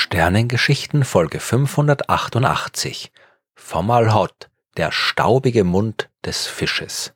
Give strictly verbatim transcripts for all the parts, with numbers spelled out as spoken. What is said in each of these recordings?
Sternengeschichten Folge fünfhundertachtundachtzig. Fomalhaut, der staubige Mund des Fisches.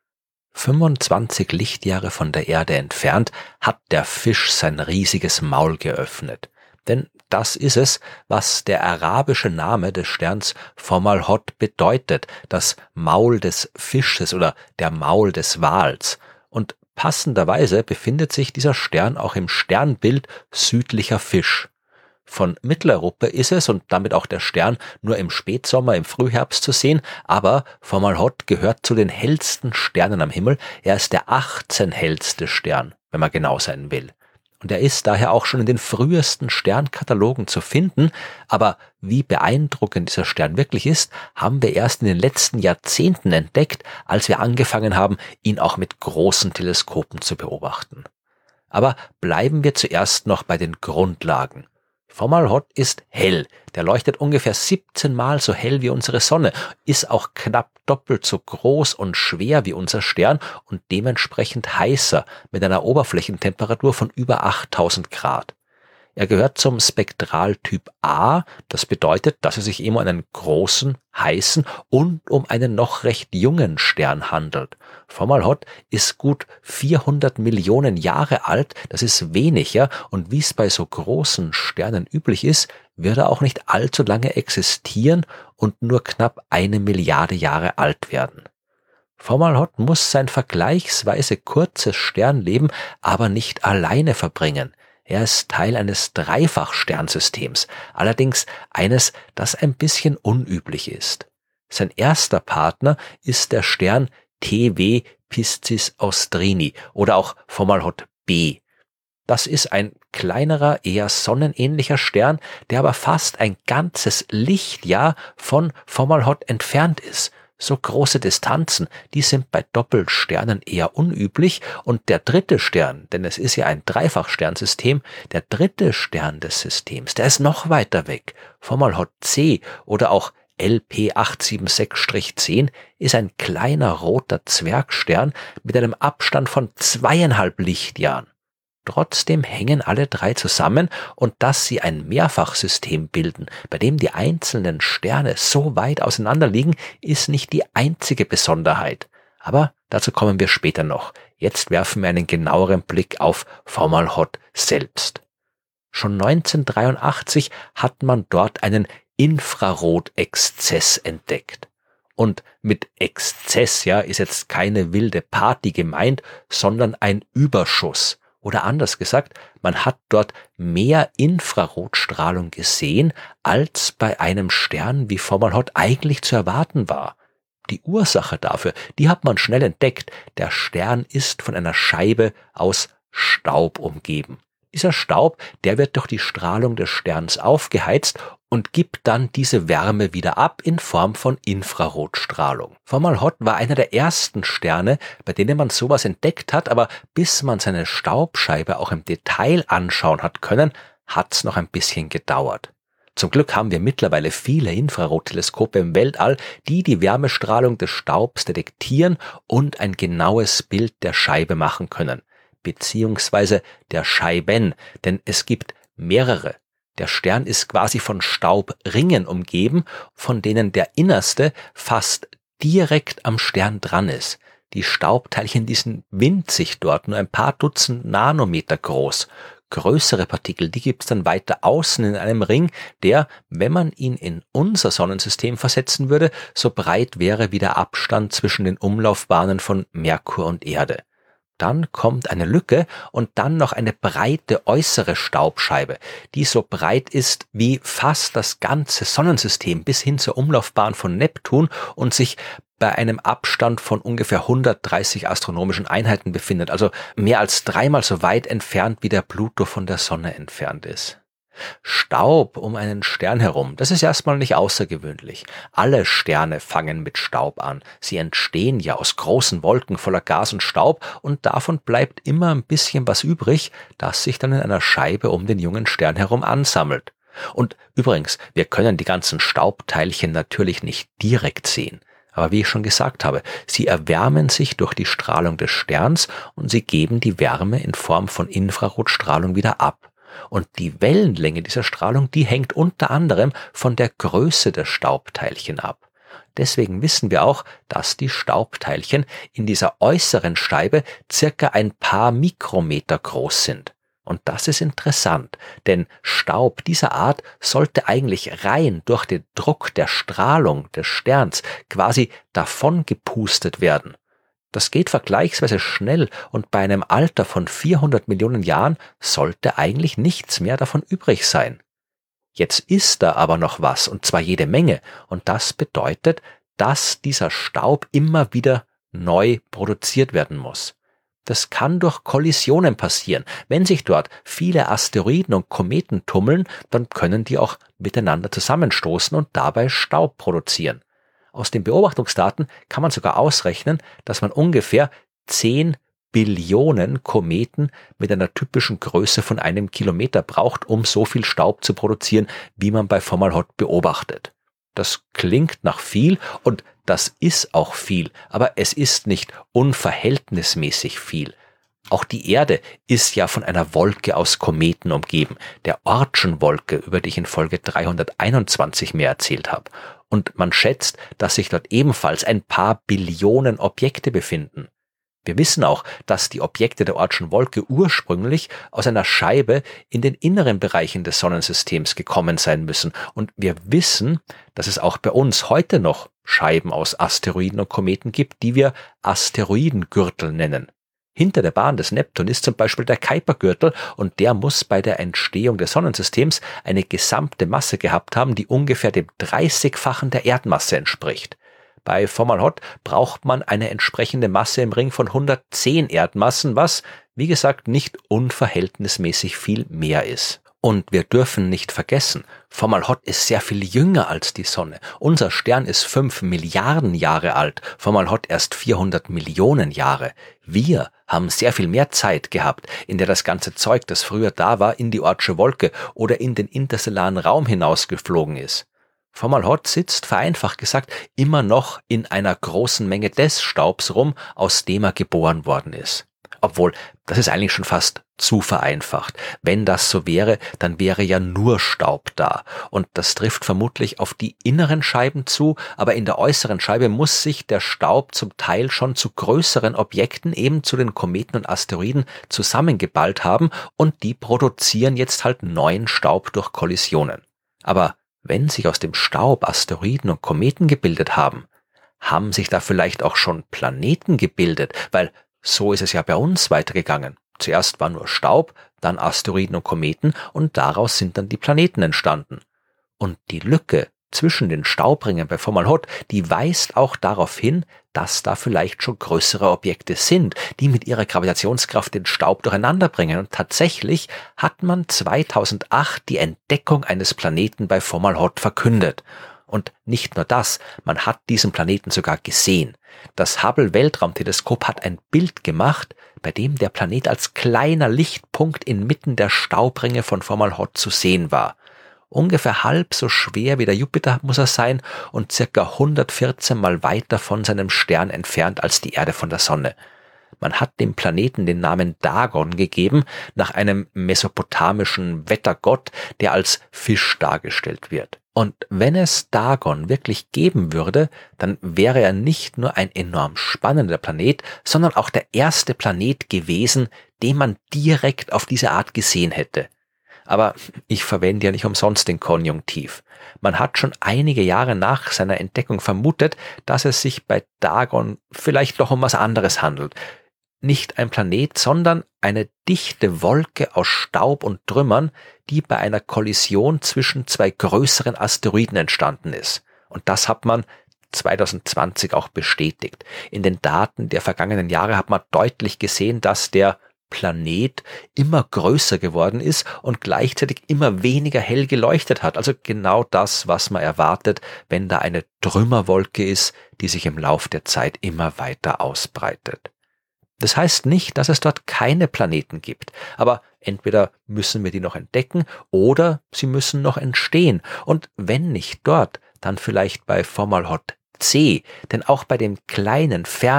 fünfundzwanzig Lichtjahre von der Erde entfernt hat der Fisch sein riesiges Maul geöffnet. Denn das ist es, was der arabische Name des Sterns Fomalhaut bedeutet, das Maul des Fisches oder der Maul des Wals. Und passenderweise befindet sich dieser Stern auch im Sternbild südlicher Fisch. Von Mitteleuropa ist es und damit auch der Stern nur im Spätsommer, im Frühherbst zu sehen, aber Fomalhaut gehört zu den hellsten Sternen am Himmel. Er ist der achtzehnten hellste Stern, wenn man genau sein will. Und er ist daher auch schon in den frühesten Sternkatalogen zu finden, aber wie beeindruckend dieser Stern wirklich ist, haben wir erst in den letzten Jahrzehnten entdeckt, als wir angefangen haben, ihn auch mit großen Teleskopen zu beobachten. Aber bleiben wir zuerst noch bei den Grundlagen. Fomalhaut ist hell, der leuchtet ungefähr siebzehn Mal so hell wie unsere Sonne, ist auch knapp doppelt so groß und schwer wie unser Stern und dementsprechend heißer mit einer Oberflächentemperatur von über achttausend Grad. Er gehört zum Spektraltyp A, das bedeutet, dass es sich eben um einen großen, heißen und um einen noch recht jungen Stern handelt. Fomalhaut ist gut vierhundert Millionen Jahre alt, das ist wenig, ja, und wie es bei so großen Sternen üblich ist, wird er auch nicht allzu lange existieren und nur knapp eine Milliarde Jahre alt werden. Fomalhaut muss sein vergleichsweise kurzes Sternleben aber nicht alleine verbringen. Er ist Teil eines Dreifachsternsystems, allerdings eines, das ein bisschen unüblich ist. Sein erster Partner ist der Stern T W Piscis Austrini oder auch Fomalhaut B. Das ist ein kleinerer, eher sonnenähnlicher Stern, der aber fast ein ganzes Lichtjahr von Fomalhaut entfernt ist. So große Distanzen, die sind bei Doppelsternen eher unüblich und der dritte Stern, denn es ist ja ein Dreifachsternsystem, der dritte Stern des Systems, der ist noch weiter weg. Fomalhaut C oder auch L P acht sieben sechs zehn ist ein kleiner roter Zwergstern mit einem Abstand von zweieinhalb Lichtjahren. Trotzdem hängen alle drei zusammen und dass sie ein Mehrfachsystem bilden, bei dem die einzelnen Sterne so weit auseinander liegen, ist nicht die einzige Besonderheit. Aber dazu kommen wir später noch. Jetzt werfen wir einen genaueren Blick auf Fomalhaut selbst. Schon neunzehnhundertdreiundachtzig hat man dort einen Infrarotexzess entdeckt. Und mit Exzess, ja, ist jetzt keine wilde Party gemeint, sondern ein Überschuss. Oder anders gesagt, man hat dort mehr Infrarotstrahlung gesehen, als bei einem Stern wie Fomalhaut eigentlich zu erwarten war. Die Ursache dafür, die hat man schnell entdeckt. Der Stern ist von einer Scheibe aus Staub umgeben. Dieser Staub, der wird durch die Strahlung des Sterns aufgeheizt und gibt dann diese Wärme wieder ab in Form von Infrarotstrahlung. Fomalhaut war einer der ersten Sterne, bei denen man sowas entdeckt hat, aber bis man seine Staubscheibe auch im Detail anschauen hat können, hat's noch ein bisschen gedauert. Zum Glück haben wir mittlerweile viele Infrarotteleskope im Weltall, die die Wärmestrahlung des Staubs detektieren und ein genaues Bild der Scheibe machen können. Beziehungsweise der Scheiben, denn es gibt mehrere. Der Stern ist quasi von Staubringen umgeben, von denen der innerste fast direkt am Stern dran ist. Die Staubteilchen, die sind winzig dort, nur ein paar Dutzend Nanometer groß. Größere Partikel, die gibt's dann weiter außen in einem Ring, der, wenn man ihn in unser Sonnensystem versetzen würde, so breit wäre wie der Abstand zwischen den Umlaufbahnen von Merkur und Erde. Dann kommt eine Lücke und dann noch eine breite äußere Staubscheibe, die so breit ist wie fast das ganze Sonnensystem bis hin zur Umlaufbahn von Neptun und sich bei einem Abstand von ungefähr hundertdreißig astronomischen Einheiten befindet, also mehr als dreimal so weit entfernt, wie der Pluto von der Sonne entfernt ist. Staub um einen Stern herum, das ist erstmal nicht außergewöhnlich. Alle Sterne fangen mit Staub an. Sie entstehen ja aus großen Wolken voller Gas und Staub und davon bleibt immer ein bisschen was übrig, das sich dann in einer Scheibe um den jungen Stern herum ansammelt. Und übrigens, wir können die ganzen Staubteilchen natürlich nicht direkt sehen. Aber wie ich schon gesagt habe, sie erwärmen sich durch die Strahlung des Sterns und sie geben die Wärme in Form von Infrarotstrahlung wieder ab. Und die Wellenlänge dieser Strahlung, die hängt unter anderem von der Größe der Staubteilchen ab. Deswegen wissen wir auch, dass die Staubteilchen in dieser äußeren Scheibe circa ein paar Mikrometer groß sind. Und das ist interessant, denn Staub dieser Art sollte eigentlich rein durch den Druck der Strahlung des Sterns quasi davon gepustet werden. Das geht vergleichsweise schnell und bei einem Alter von vierhundert Millionen Jahren sollte eigentlich nichts mehr davon übrig sein. Jetzt ist da aber noch was, und zwar jede Menge, und das bedeutet, dass dieser Staub immer wieder neu produziert werden muss. Das kann durch Kollisionen passieren. Wenn sich dort viele Asteroiden und Kometen tummeln, dann können die auch miteinander zusammenstoßen und dabei Staub produzieren. Aus den Beobachtungsdaten kann man sogar ausrechnen, dass man ungefähr zehn Billionen Kometen mit einer typischen Größe von einem Kilometer braucht, um so viel Staub zu produzieren, wie man bei Fomalhaut beobachtet. Das klingt nach viel und das ist auch viel, aber es ist nicht unverhältnismäßig viel. Auch die Erde ist ja von einer Wolke aus Kometen umgeben, der Oortschen-Wolke, über die ich in Folge dreihunderteinundzwanzig mehr erzählt habe. Und man schätzt, dass sich dort ebenfalls ein paar Billionen Objekte befinden. Wir wissen auch, dass die Objekte der Oortschen Wolke ursprünglich aus einer Scheibe in den inneren Bereichen des Sonnensystems gekommen sein müssen. Und wir wissen, dass es auch bei uns heute noch Scheiben aus Asteroiden und Kometen gibt, die wir Asteroidengürtel nennen. Hinter der Bahn des Neptun ist zum Beispiel der Kuipergürtel und der muss bei der Entstehung des Sonnensystems eine gesamte Masse gehabt haben, die ungefähr dem dreißigfachen der Erdmasse entspricht. Bei Fomalhaut braucht man eine entsprechende Masse im Ring von hundertzehn Erdmassen, was, wie gesagt, nicht unverhältnismäßig viel mehr ist. Und wir dürfen nicht vergessen, Fomalhaut ist sehr viel jünger als die Sonne. Unser Stern ist fünf Milliarden Jahre alt, Fomalhaut erst vierhundert Millionen Jahre. Wir haben sehr viel mehr Zeit gehabt, in der das ganze Zeug, das früher da war, in die Oortsche Wolke oder in den interstellaren Raum hinausgeflogen ist. Fomalhaut sitzt, vereinfacht gesagt, immer noch in einer großen Menge des Staubs rum, aus dem er geboren worden ist. Obwohl, das ist eigentlich schon fast zu vereinfacht. Wenn das so wäre, dann wäre ja nur Staub da. Und das trifft vermutlich auf die inneren Scheiben zu, aber in der äußeren Scheibe muss sich der Staub zum Teil schon zu größeren Objekten, eben zu den Kometen und Asteroiden, zusammengeballt haben und die produzieren jetzt halt neuen Staub durch Kollisionen. Aber wenn sich aus dem Staub Asteroiden und Kometen gebildet haben, haben sich da vielleicht auch schon Planeten gebildet, weil so ist es ja bei uns weitergegangen. Zuerst war nur Staub, dann Asteroiden und Kometen und daraus sind dann die Planeten entstanden. Und die Lücke zwischen den Staubringen bei Fomalhaut, die weist auch darauf hin, dass da vielleicht schon größere Objekte sind, die mit ihrer Gravitationskraft den Staub durcheinander bringen. Und tatsächlich hat man zweitausendacht die Entdeckung eines Planeten bei Fomalhaut verkündet. Und nicht nur das, man hat diesen Planeten sogar gesehen. Das Hubble-Weltraumteleskop hat ein Bild gemacht, bei dem der Planet als kleiner Lichtpunkt inmitten der Staubringe von Fomalhaut zu sehen war. Ungefähr halb so schwer wie der Jupiter muss er sein und circa hundertvierzehn Mal weiter von seinem Stern entfernt als die Erde von der Sonne. Man hat dem Planeten den Namen Dagon gegeben, nach einem mesopotamischen Wettergott, der als Fisch dargestellt wird. Und wenn es Dagon wirklich geben würde, dann wäre er nicht nur ein enorm spannender Planet, sondern auch der erste Planet gewesen, den man direkt auf diese Art gesehen hätte. Aber ich verwende ja nicht umsonst den Konjunktiv. Man hat schon einige Jahre nach seiner Entdeckung vermutet, dass es sich bei Dagon vielleicht doch um was anderes handelt. Nicht ein Planet, sondern eine dichte Wolke aus Staub und Trümmern, die bei einer Kollision zwischen zwei größeren Asteroiden entstanden ist. Und das hat man zweitausendzwanzig auch bestätigt. In den Daten der vergangenen Jahre hat man deutlich gesehen, dass der Planet immer größer geworden ist und gleichzeitig immer weniger hell geleuchtet hat. Also genau das, was man erwartet, wenn da eine Trümmerwolke ist, die sich im Lauf der Zeit immer weiter ausbreitet. Das heißt nicht, dass es dort keine Planeten gibt, aber entweder müssen wir die noch entdecken oder sie müssen noch entstehen. Und wenn nicht dort, dann vielleicht bei Fomalhaut C, denn auch bei dem kleinen, fernen,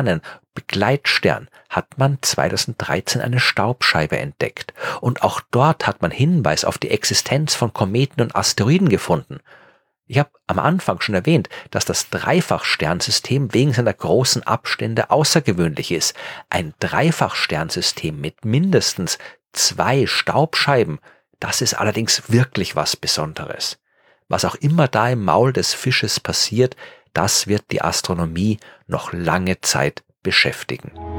Begleitstern hat man zweitausenddreizehn eine Staubscheibe entdeckt. Und auch dort hat man Hinweis auf die Existenz von Kometen und Asteroiden gefunden. Ich habe am Anfang schon erwähnt, dass das Dreifachsternsystem wegen seiner großen Abstände außergewöhnlich ist. Ein Dreifachsternsystem mit mindestens zwei Staubscheiben, das ist allerdings wirklich was Besonderes. Was auch immer da im Maul des Fisches passiert, das wird die Astronomie noch lange Zeit beschäftigen.